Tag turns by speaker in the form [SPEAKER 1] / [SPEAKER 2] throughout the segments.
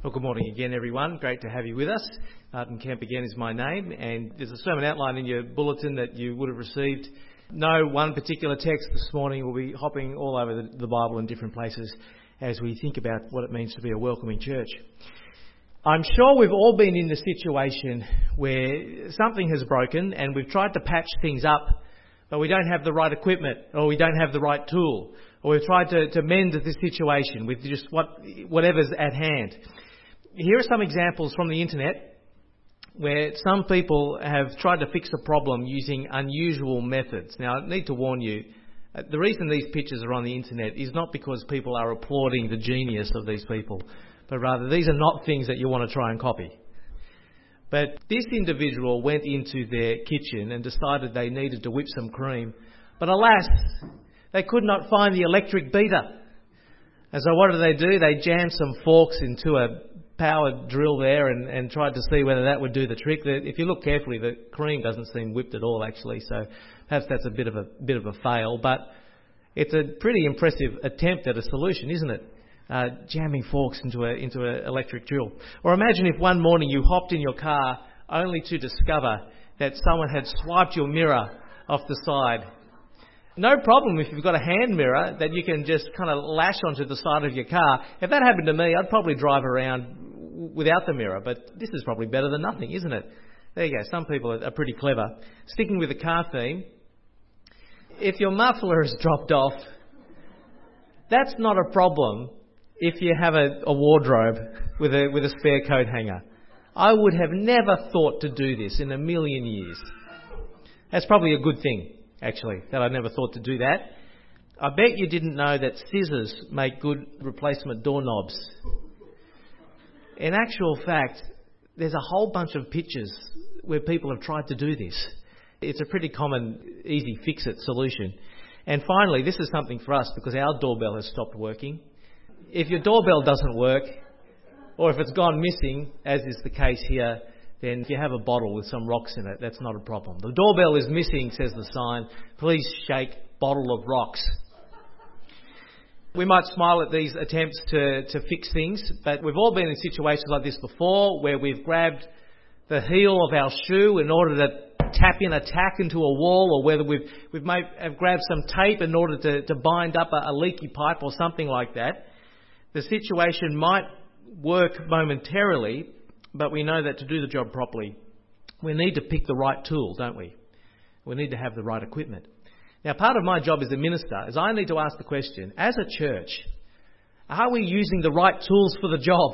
[SPEAKER 1] Well, good morning again, everyone. Great to have you with us. Martin Kemp again is my name, and there's a sermon outline in your bulletin that you would have received. No one particular text this morning. We'll be hopping all over the Bible in different places as we think about what it means to be a welcoming church. I'm sure we've all been in the situation where something has broken and we've tried to patch things up, but we don't have the right equipment or we don't have the right tool, or we've tried to mend the situation with just whatever's at hand. Here are some examples from the internet where some people have tried to fix a problem using unusual methods. Now, I need to warn you, the reason these pictures are on the internet is not because people are applauding the genius of these people, but rather these are not things that you want to try and copy. But this individual went into their kitchen and decided they needed to whip some cream, but alas, they could not find the electric beater. And so what do? They jammed some forks into a powered drill there and tried to see whether that would do the trick. If you look carefully, the cream doesn't seem whipped at all, actually, so perhaps that's a bit of a fail, but it's a pretty impressive attempt at a solution, isn't it? Jamming forks into an electric drill. Or imagine if one morning you hopped in your car only to discover that someone had swiped your mirror off the side. No problem if you've got a hand mirror that you can just kind of lash onto the side of your car. If that happened to me, I'd probably drive around without the mirror, but this is probably better than nothing, isn't it? There you go. Some people are pretty clever. Sticking with the car theme, if your muffler has dropped off, that's not a problem if you have a wardrobe with a spare coat hanger. I would have never thought to do this in a million years. That's probably a good thing, actually, that I never thought to do that. I bet you didn't know that scissors make good replacement doorknobs. In actual fact, there's a whole bunch of pictures where people have tried to do this. It's a pretty common, easy fix-it solution. And finally, this is something for us because our doorbell has stopped working. If your doorbell doesn't work, or if it's gone missing, as is the case here, then if you have a bottle with some rocks in it, that's not a problem. The doorbell is missing, says the sign. Please shake bottle of rocks. We might smile at these attempts to fix things, but we've all been in situations like this before where we've grabbed the heel of our shoe in order to tap in a tack into a wall, or whether we might have grabbed some tape in order to bind up a leaky pipe or something like that. The situation might work momentarily, but we know that to do the job properly, we need to pick the right tool, don't we? We need to have the right equipment. Now, part of my job as a minister is I need to ask the question, as a church, are we using the right tools for the job?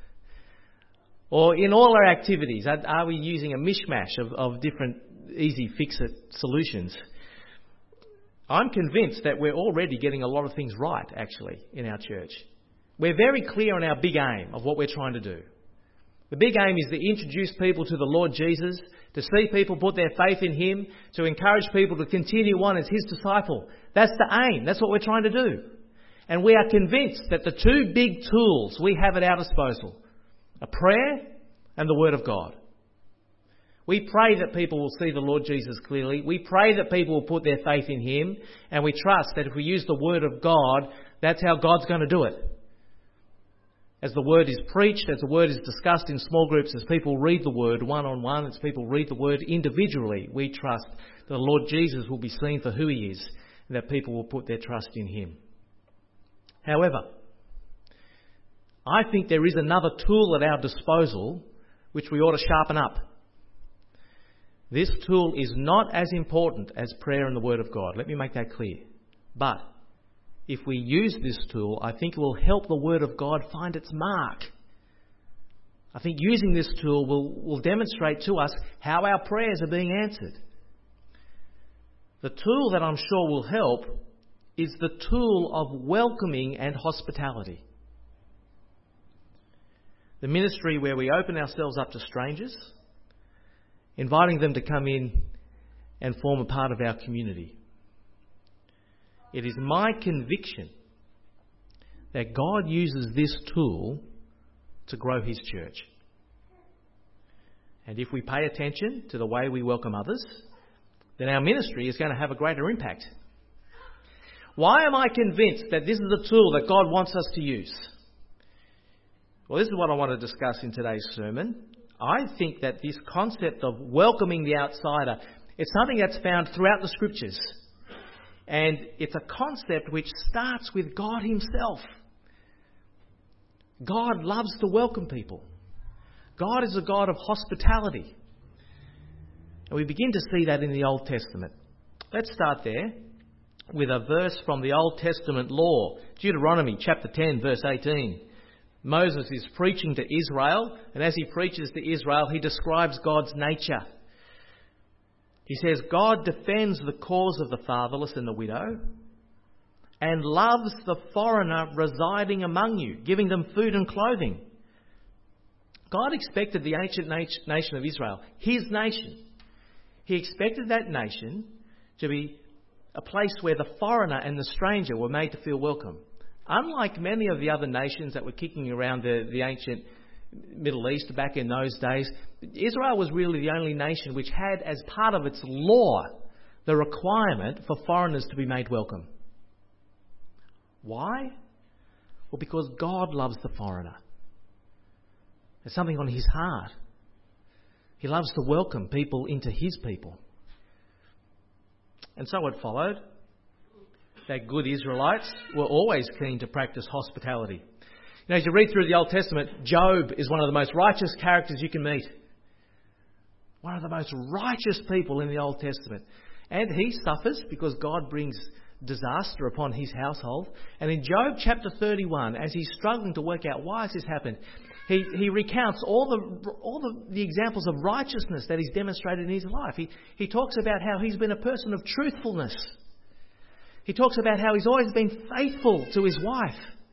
[SPEAKER 1] Or in all our activities, are we using a mishmash of different easy fix-it solutions? I'm convinced that we're already getting a lot of things right, actually, in our church. We're very clear on our big aim of what we're trying to do. The big aim is to introduce people to the Lord Jesus, to see people put their faith in Him, to encourage people to continue on as His disciple. That's the aim. That's what we're trying to do. And we are convinced that the two big tools we have at our disposal are prayer and the Word of God. We pray that people will see the Lord Jesus clearly. We pray that people will put their faith in Him. And we trust that if we use the Word of God, that's how God's going to do it. As the Word is preached, as the Word is discussed in small groups, as people read the Word one-on-one, as people read the Word individually, we trust that the Lord Jesus will be seen for who He is and that people will put their trust in Him. However, I think there is another tool at our disposal which we ought to sharpen up. This tool is not as important as prayer and the Word of God. Let me make that clear. But if we use this tool, I think it will help the Word of God find its mark. I think using this tool will demonstrate to us how our prayers are being answered. The tool that I'm sure will help is the tool of welcoming and hospitality. The ministry where we open ourselves up to strangers, inviting them to come in and form a part of our community. It is my conviction that God uses this tool to grow His church. And if we pay attention to the way we welcome others, then our ministry is going to have a greater impact. Why am I convinced that this is a tool that God wants us to use? Well, this is what I want to discuss in today's sermon. I think that this concept of welcoming the outsider, it's something that's found throughout the Scriptures. And it's a concept which starts with God Himself. God loves to welcome people. God is a God of hospitality. And we begin to see that in the Old Testament. Let's start there with a verse from the Old Testament law. Deuteronomy chapter 10, verse 18. Moses is preaching to Israel, and as he preaches to Israel, he describes God's nature. He says, God defends the cause of the fatherless and the widow, and loves the foreigner residing among you, giving them food and clothing. God expected the ancient nation of Israel, His nation. He expected that nation to be a place where the foreigner and the stranger were made to feel welcome. Unlike many of the other nations that were kicking around the ancient Middle East back in those days, Israel was really the only nation which had as part of its law the requirement for foreigners to be made welcome. Why? Well, because God loves the foreigner. There's something on His heart. He loves to welcome people into His people. And so it followed that good Israelites were always keen to practice hospitality. You know, as you read through the Old Testament, Job is one of the most righteous characters you can meet. One of the most righteous people in the Old Testament. And he suffers because God brings disaster upon his household. And in Job chapter 31, as he's struggling to work out why has this happened, he recounts all the examples of righteousness that he's demonstrated in his life. He talks about how he's been a person of truthfulness. He talks about how he's always been faithful to his wife.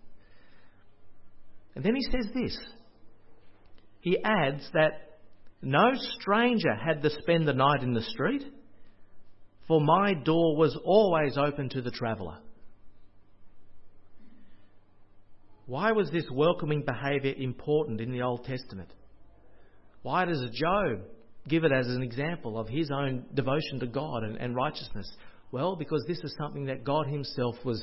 [SPEAKER 1] And then he says this. He adds that no stranger had to spend the night in the street, for my door was always open to the traveller. Why was this welcoming behaviour important in the Old Testament? Why does Job give it as an example of his own devotion to God and righteousness? Well, because this is something that God Himself was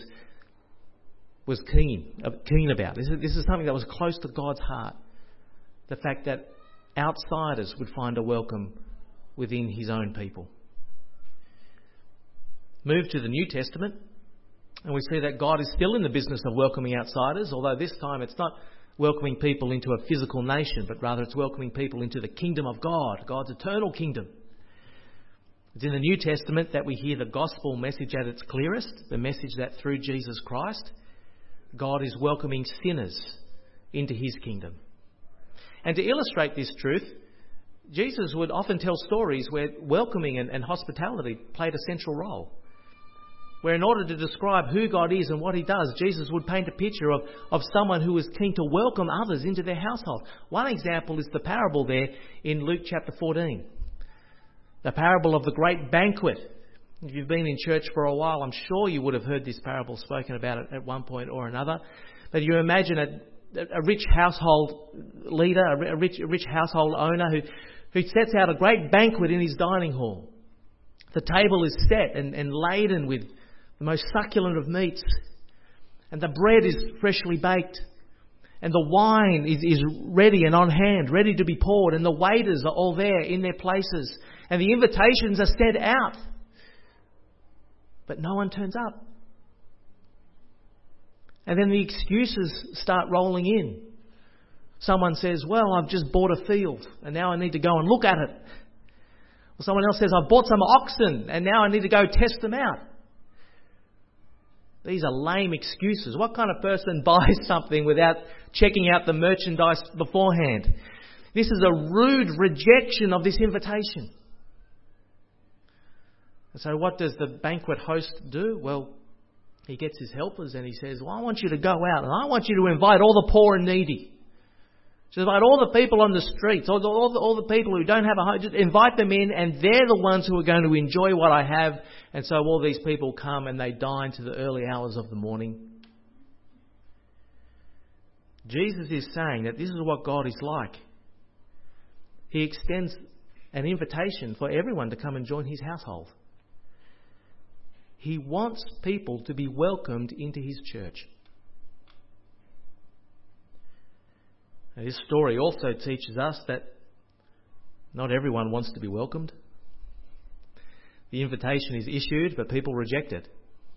[SPEAKER 1] keen about. This is something that was close to God's heart. The fact that outsiders would find a welcome within His own people. Move to the New Testament, and we see that God is still in the business of welcoming outsiders, although this time it's not welcoming people into a physical nation, but rather it's welcoming people into the kingdom of God, God's eternal kingdom. It's in the New Testament that we hear the gospel message at its clearest, the message that through Jesus Christ, God is welcoming sinners into His kingdom. And to illustrate this truth, Jesus would often tell stories where welcoming and hospitality played a central role. Where in order to describe who God is and what He does, Jesus would paint a picture of someone who is keen to welcome others into their household. One example is the parable there in Luke chapter 14. The parable of the great banquet. If you've been in church for a while, I'm sure you would have heard this parable spoken about at one point or another. But you imagine a rich household leader, a rich household owner who sets out a great banquet in his dining hall. The table is set and laden with the most succulent of meats. And the bread is freshly baked. And the wine is ready and on hand, ready to be poured. And the waiters are all there in their places. And the invitations are sent out. But no one turns up. And then the excuses start rolling in. Someone says, well, I've just bought a field and now I need to go and look at it. Or someone else says, I've bought some oxen and now I need to go test them out. These are lame excuses. What kind of person buys something without checking out the merchandise beforehand? This is a rude rejection of this invitation. And so what does the banquet host do? Well, he gets his helpers and he says, well, I want you to go out and I want you to invite all the poor and needy. Just invite all the people on the streets, all the people who don't have a home. Just invite them in and they're the ones who are going to enjoy what I have. And so all these people come and they dine to the early hours of the morning. Jesus is saying that this is what God is like. He extends an invitation for everyone to come and join His household. He wants people to be welcomed into His church. Now, this story also teaches us that not everyone wants to be welcomed. The invitation is issued, but people reject it.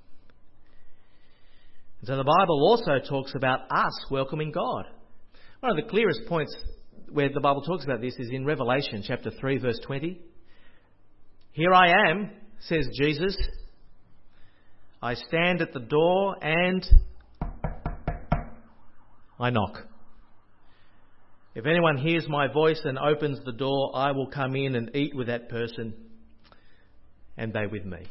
[SPEAKER 1] And so the Bible also talks about us welcoming God. One of the clearest points where the Bible talks about this is in Revelation chapter 3 verse 20. Here I am, says Jesus. I stand at the door and I knock. If anyone hears my voice and opens the door, I will come in and eat with that person and they with me.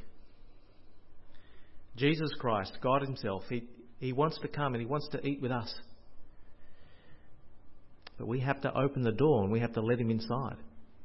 [SPEAKER 1] Jesus Christ, God himself, he wants to come and he wants to eat with us. But we have to open the door and we have to let him inside.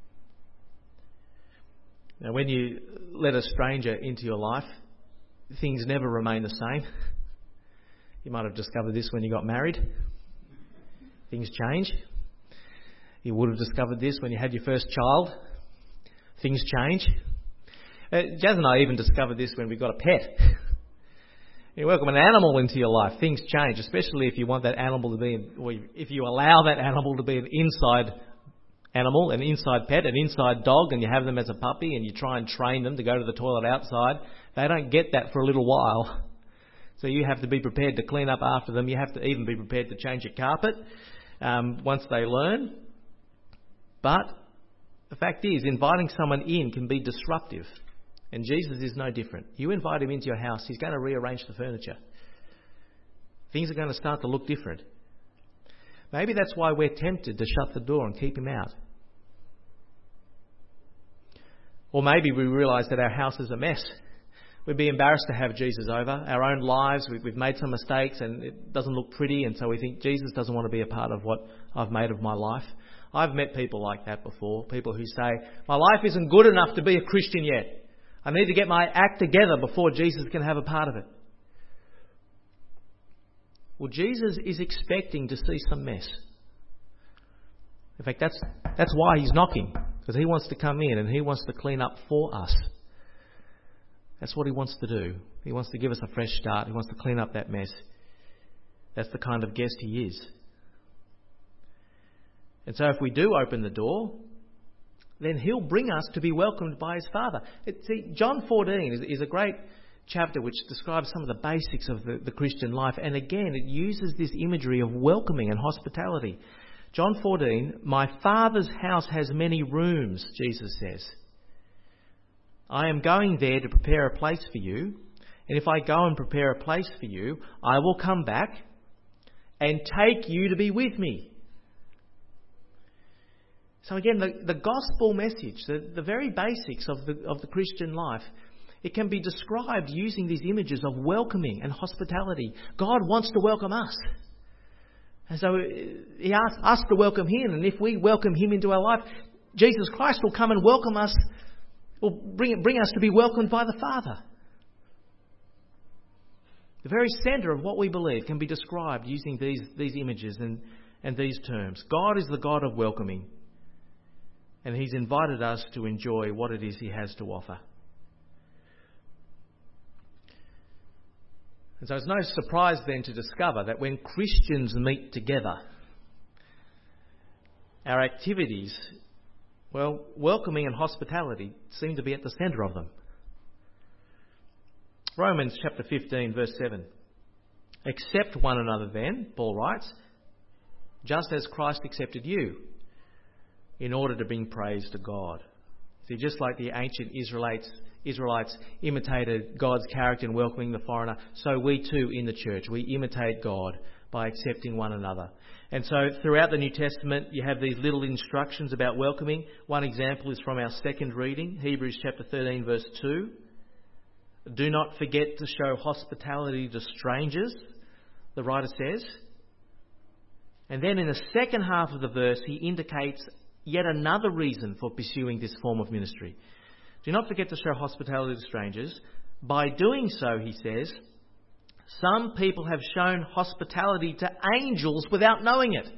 [SPEAKER 1] Now, when you let a stranger into your life, things never remain the same. You might have discovered this when you got married. Things change. You would have discovered this when you had your first child. Things change. Jazz and I even discovered this when we got a pet. You welcome an animal into your life, things change, especially if you want that animal to be, or if you allow that animal to be an inside animal, an inside pet, an inside dog, and you have them as a puppy and you try and train them to go to the toilet outside. They don't get that for a little while. So you have to be prepared to clean up after them. You have to even be prepared to change your carpet once they learn. But the fact is, inviting someone in can be disruptive. And Jesus is no different. You invite him into your house, he's going to rearrange the furniture. Things are going to start to look different. Maybe that's why we're tempted to shut the door and keep him out. Or maybe we realise that our house is a mess. We'd be embarrassed to have Jesus over. Our own lives, we've made some mistakes and it doesn't look pretty, and so we think Jesus doesn't want to be a part of what I've made of my life. I've met people like that before, people who say, my life isn't good enough to be a Christian yet. I need to get my act together before Jesus can have a part of it. Well, Jesus is expecting to see some mess. In fact, that's why he's knocking, because he wants to come in and he wants to clean up for us. That's what he wants to do. He wants to give us a fresh start. He wants to clean up that mess. That's the kind of guest he is. And so if we do open the door, then he'll bring us to be welcomed by his Father. See, John 14 is a great chapter which describes some of the basics of the Christian life. And again, it uses this imagery of welcoming and hospitality. John 14, my Father's house has many rooms, Jesus says. I am going there to prepare a place for you. And if I go and prepare a place for you, I will come back and take you to be with me. So again, the gospel message, the very basics of the Christian life, it can be described using these images of welcoming and hospitality. God wants to welcome us. And so he asks us to welcome him. And if we welcome him into our life, Jesus Christ will come and welcome us, will bring us to be welcomed by the Father. The very centre of what we believe can be described using these images and these terms. God is the God of welcoming. And he's invited us to enjoy what it is he has to offer. And so it's no surprise then to discover that when Christians meet together, our activities, well, welcoming and hospitality seem to be at the centre of them. Romans chapter 15 verse 7. Accept one another then, Paul writes, just as Christ accepted you, in order to bring praise to God. See, just like the ancient Israelites imitated God's character in welcoming the foreigner, so we too in the church, we imitate God by accepting one another. And so throughout the New Testament, you have these little instructions about welcoming. One example is from our second reading, Hebrews chapter 13 verse 2. Do not forget to show hospitality to strangers, the writer says. And then in the second half of the verse, he indicates yet another reason for pursuing this form of ministry. Do not forget to show hospitality to strangers. By doing so, he says, some people have shown hospitality to angels without knowing it.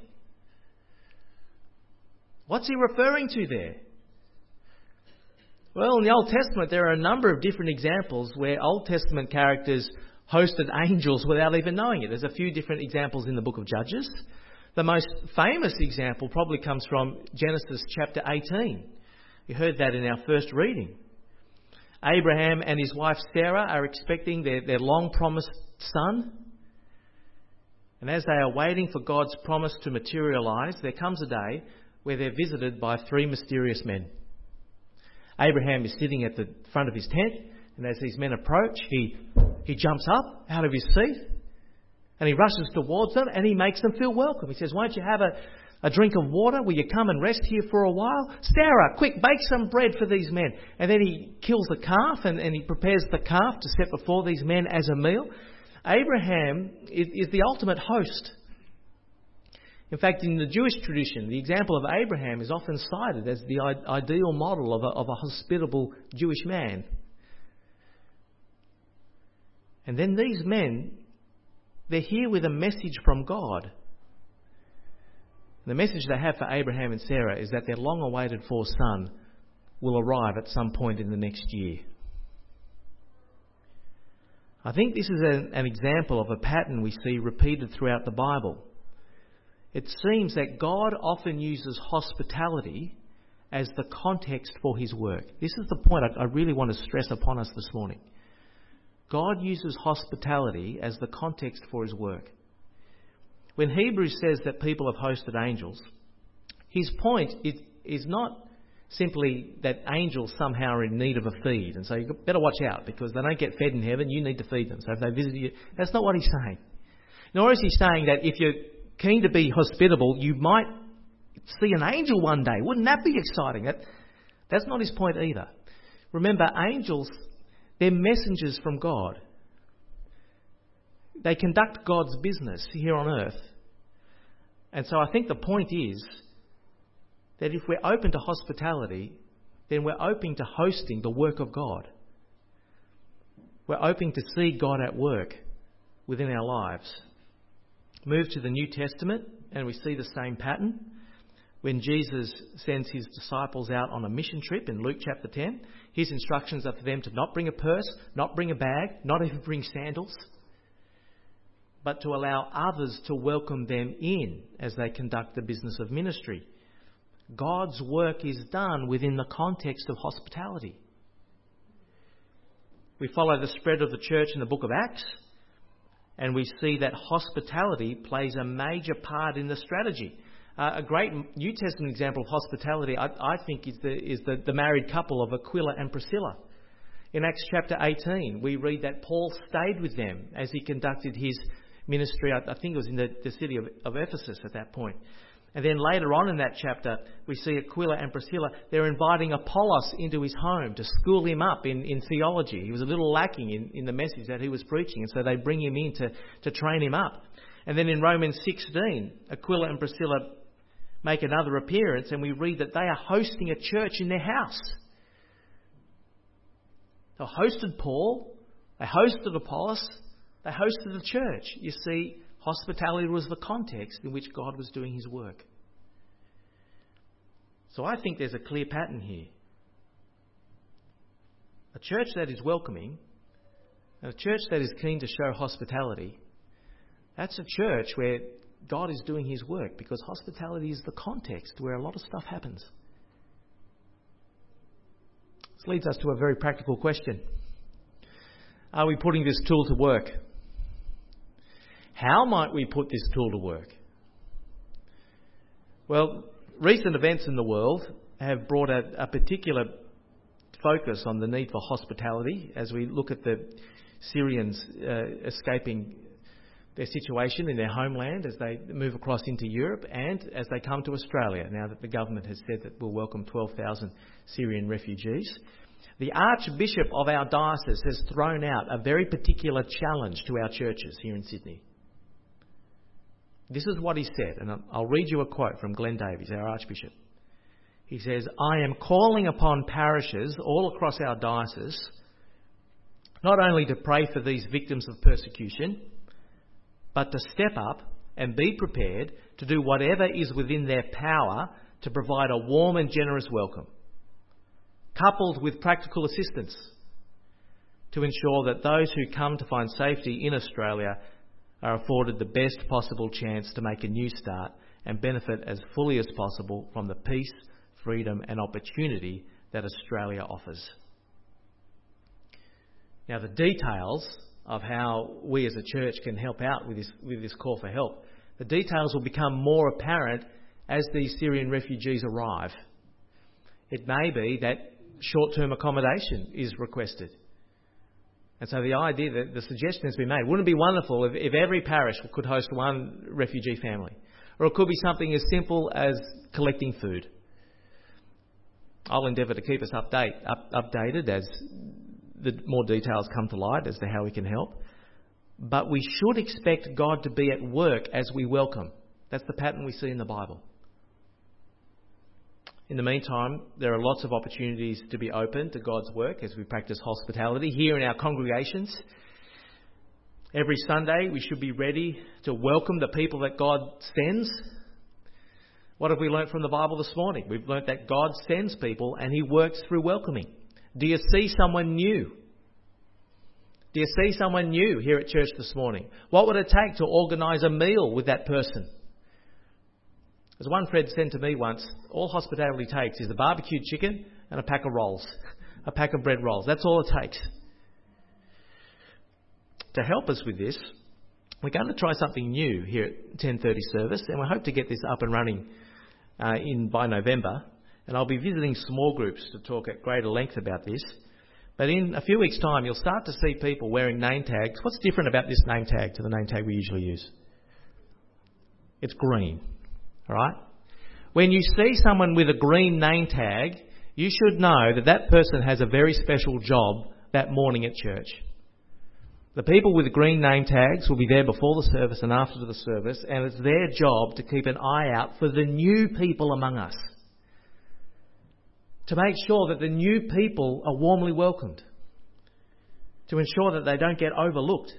[SPEAKER 1] What's he referring to there? Well, in the Old Testament, there are a number of different examples where Old Testament characters hosted angels without even knowing it. There's a few different examples in the book of Judges. The most famous example probably comes from Genesis chapter 18. You heard that in our first reading. Abraham and his wife Sarah are expecting their long-promised son. And as they are waiting for God's promise to materialise, there comes a day where they're visited by three mysterious men. Abraham is sitting at the front of his tent, and as these men approach, he jumps up out of his seat and he rushes towards them and he makes them feel welcome. He says, "Won't you have a drink of water? Will you come and rest here for a while? Sarah, quick, bake some bread for these men." And then he kills the calf and he prepares the calf to set before these men as a meal. Abraham is the ultimate host. In fact, in the Jewish tradition, the example of Abraham is often cited as the ideal model of a hospitable Jewish man. And then these men, they're here with a message from God. The message they have for Abraham and Sarah is that their long-awaited for son will arrive at some point in the next year. I think this is an example of a pattern we see repeated throughout the Bible. It seems that God often uses hospitality as the context for his work. This is the point I really want to stress upon us this morning. God uses hospitality as the context for his work. When Hebrews says that people have hosted angels, his point is not simply that angels somehow are in need of a feed, and so you better watch out because they don't get fed in heaven, you need to feed them. So if they visit you, that's not what he's saying. Nor is he saying that if you're keen to be hospitable, you might see an angel one day. Wouldn't that be exciting? That's not his point either. Remember, angels, they're messengers from God. They conduct God's business here on earth. And so I think the point is that if we're open to hospitality, then we're open to hosting the work of God. We're open to see God at work within our lives. Move to the New Testament and we see the same pattern. When Jesus sends his disciples out on a mission trip in Luke chapter 10, his instructions are for them to not bring a purse, not bring a bag, not even bring sandals, but to allow others to welcome them in as they conduct the business of ministry. God's work is done within the context of hospitality. We follow the spread of the church in the book of Acts, and we see that hospitality plays a major part in the strategy. A great New Testament example of hospitality, I think, is the married couple of Aquila and Priscilla. In Acts chapter 18, we read that Paul stayed with them as he conducted his ministry. I think it was in the city of Ephesus at that point. And then later on in that chapter, we see Aquila and Priscilla, they're inviting Apollos into his home to school him up in theology. He was a little lacking in the message that he was preaching, and so they bring him in to train him up. And then in Romans 16, Aquila and Priscilla make another appearance, and we read that they are hosting a church in their house. They hosted Paul, they hosted Apollos, they hosted the church. You see, hospitality was the context in which God was doing his work. So I think there's a clear pattern here. A church that is welcoming, and a church that is keen to show hospitality, that's a church where God is doing his work, because hospitality is the context where a lot of stuff happens. This leads us to a very practical question. Are we putting this tool to work? How might we put this tool to work? Well, recent events in the world have brought a particular focus on the need for hospitality as we look at the Syrians escaping their situation in their homeland as they move across into Europe and as they come to Australia, now that the government has said that we'll welcome 12,000 Syrian refugees. The Archbishop of our diocese has thrown out a very particular challenge to our churches here in Sydney. This is what he said, and I'll read you a quote from Glenn Davies, our Archbishop. He says, "I am calling upon parishes all across our diocese not only to pray for these victims of persecution, but to step up and be prepared to do whatever is within their power to provide a warm and generous welcome, coupled with practical assistance to ensure that those who come to find safety in Australia are afforded the best possible chance to make a new start and benefit as fully as possible from the peace, freedom and opportunity that Australia offers. Now, the details of how we as a church can help out with this call for help, the details will become more apparent as these Syrian refugees arrive. It may be that short-term accommodation is requested. And so the idea, that the suggestion has been made, wouldn't it be wonderful if every parish could host one refugee family? Or it could be something as simple as collecting food. I'll endeavour to keep us updated as the more details come to light as to how we can help. But we should expect God to be at work as we welcome. That's the pattern we see in the Bible. In the meantime, there are lots of opportunities to be open to God's work as we practice hospitality here in our congregations. Every Sunday we should be ready to welcome the people that God sends. What have we learnt from the Bible this morning? We've learnt that God sends people and He works through welcoming. Do you see someone new? Do you see someone new here at church this morning? What would it take to organise a meal with that person? As one friend said to me once, all hospitality takes is a barbecued chicken and a pack of rolls, a pack of bread rolls. That's all it takes. To help us with this, we're going to try something new here at 10:30 service, and we hope to get this up and running by November. And I'll be visiting small groups to talk at greater length about this. But in a few weeks' time, you'll start to see people wearing name tags. What's different about this name tag to the name tag we usually use? It's green. All right? When you see someone with a green name tag, you should know that that person has a very special job that morning at church. The people with the green name tags will be there before the service and after the service, and it's their job to keep an eye out for the new people among us. To make sure that the new people are warmly welcomed. To ensure that they don't get overlooked.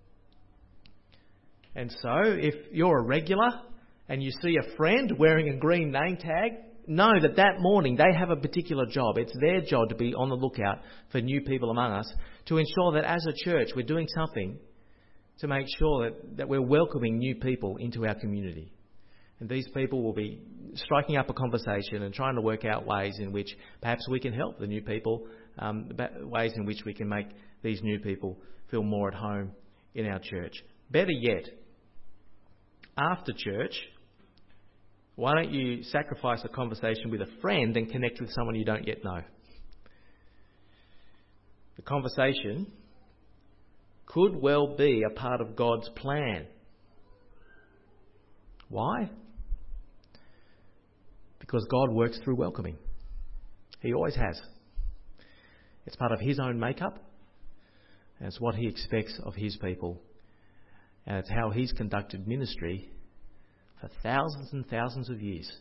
[SPEAKER 1] And so, if you're a regular and you see a friend wearing a green name tag, know that that morning they have a particular job. It's their job to be on the lookout for new people among us, to ensure that as a church we're doing something to make sure that we're welcoming new people into our community. And these people will be striking up a conversation and trying to work out ways in which perhaps we can help the new people, ways in which we can make these new people feel more at home in our church. Better yet, after church, why don't you sacrifice a conversation with a friend and connect with someone you don't yet know? The conversation could well be a part of God's plan. Why? Because God works through welcoming. He always has. It's part of His own makeup, and it's what He expects of His people, and it's how He's conducted ministry for thousands and thousands of years.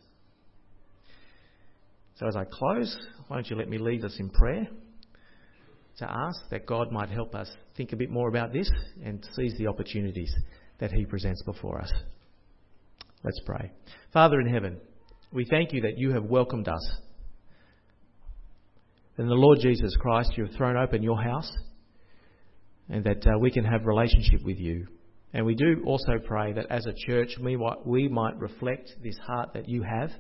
[SPEAKER 1] So as I close, why don't you let me lead us in prayer to ask that God might help us think a bit more about this and seize the opportunities that He presents before us. Let's pray. Father in heaven, we thank You that You have welcomed us. In the Lord Jesus Christ, You have thrown open Your house, and that we can have relationship with You. And we do also pray that as a church we might reflect this heart that You have,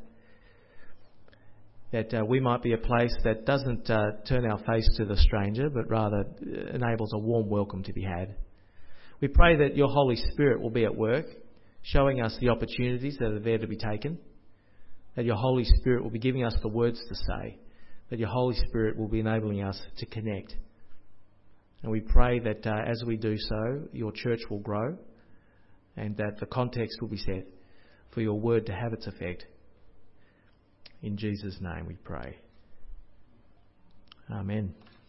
[SPEAKER 1] that we might be a place that doesn't turn our face to the stranger, but rather enables a warm welcome to be had. We pray that Your Holy Spirit will be at work, showing us the opportunities that are there to be taken, that Your Holy Spirit will be giving us the words to say, that Your Holy Spirit will be enabling us to connect. And we pray that as we do so, Your church will grow, and that the context will be set for Your word to have its effect. In Jesus' name we pray. Amen.